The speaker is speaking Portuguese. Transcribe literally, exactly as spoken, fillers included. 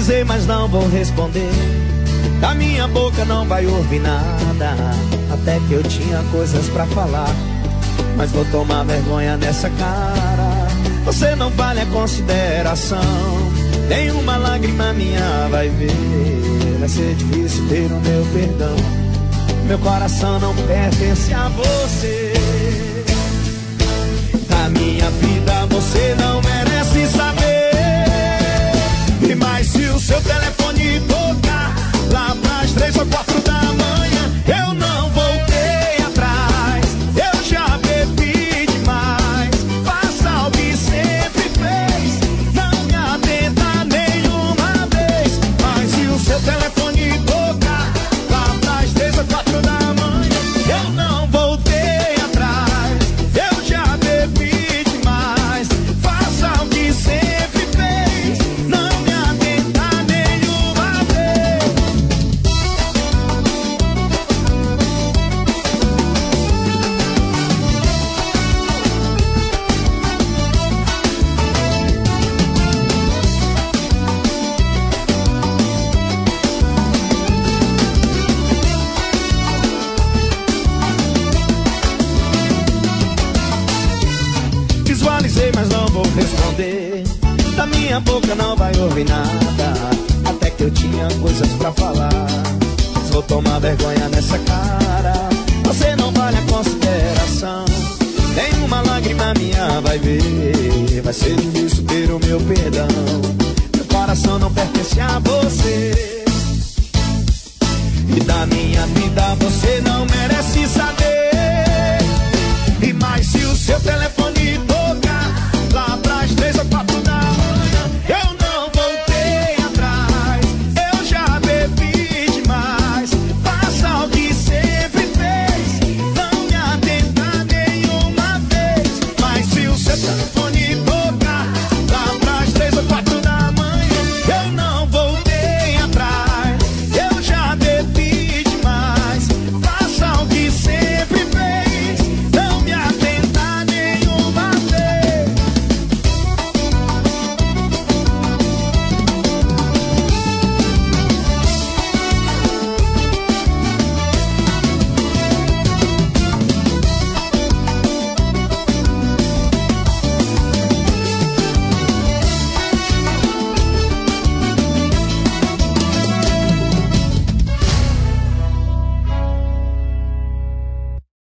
Visualizei, mas não vou responder. Da minha boca não vai ouvir nada. Até que eu tinha coisas pra falar, mas vou tomar vergonha nessa cara. Você não vale a consideração. Nenhuma lágrima minha vai ver. Vai ser difícil ter o meu perdão. Meu coração não pertence a você. Da minha vida você não merece saber. E mais se o seu telefone tocar lá pras três ou quatro da manhã, eu não voltei atrás. Eu já bebi demais. Faça o que sempre fez. Não me atenta nenhuma vez. Mas se o seu telefone tocar lá pras três ou quatro da manhã, eu não voltei atrás. Eu já bebi demais. Faça o que sempre fez. Não me atenta nenhuma vez. Visualizei, mas não vou responder. Da minha boca não vai ouvir nada. Até que eu tinha coisas pra falar, mas vou tomar vergonha nessa cara. Você não vale a consideração. Nenhuma lágrima minha vai ver. Vai ser difícil ter o meu perdão. Meu coração não pertence a você.